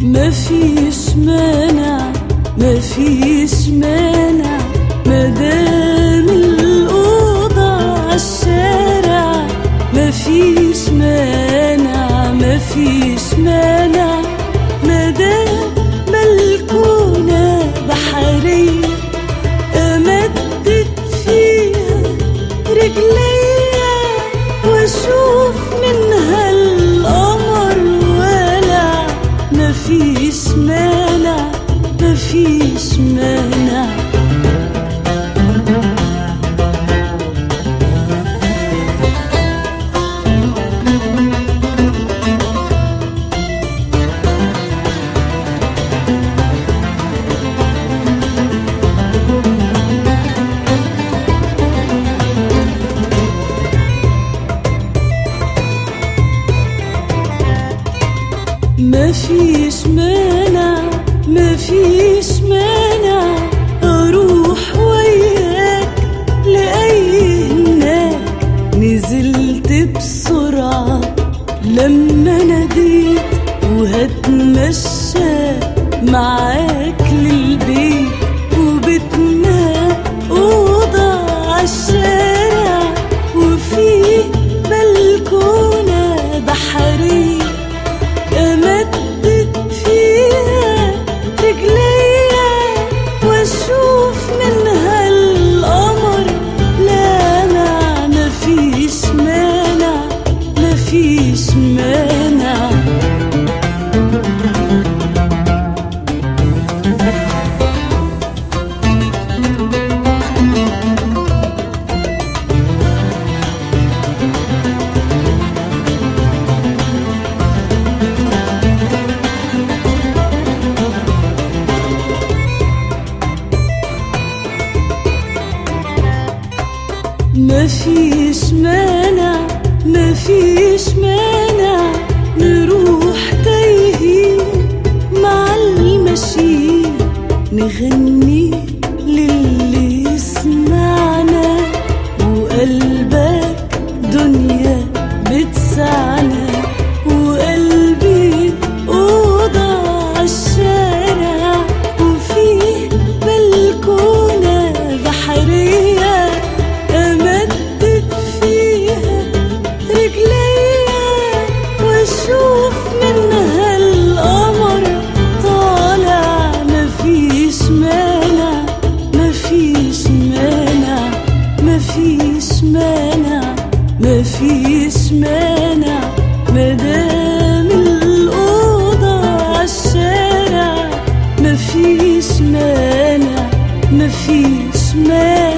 مفيش مانع مفيش مانع مادام الأوضة عالشارع. مفيش مانع مفيش مانع مادام بلكونة بحرية أمدد فيها رجليا واشوف منها القمر والع. مفيش مانع مفيش مانع. مفيش مانع مفيش مانع اروح وياك لأي هناك. نزلت بسرعة لما ناديت وهتمشى معاك للبيت. وبيتنا أوضة عالشارع وفيه بلكونة بحرية أمدد فيها رجليا واشوف منها القمر لامع. مفيش مانع مفيش مانع. مفيش مانع مفيش مانع نروح تايهين مع المشي نغني للي يسمعنا وقلبك دنيا بتسعنا. وقلبي أوضة عالشارع وفيه بلكونة بحرية أمدد فيها رجليا واشوف منها القمر طالع. مفيش مانع مفيش مانع مفيش مانع مفيش مانع مادام الأوضة عالشارع. مفيش مانع مفيش مانع.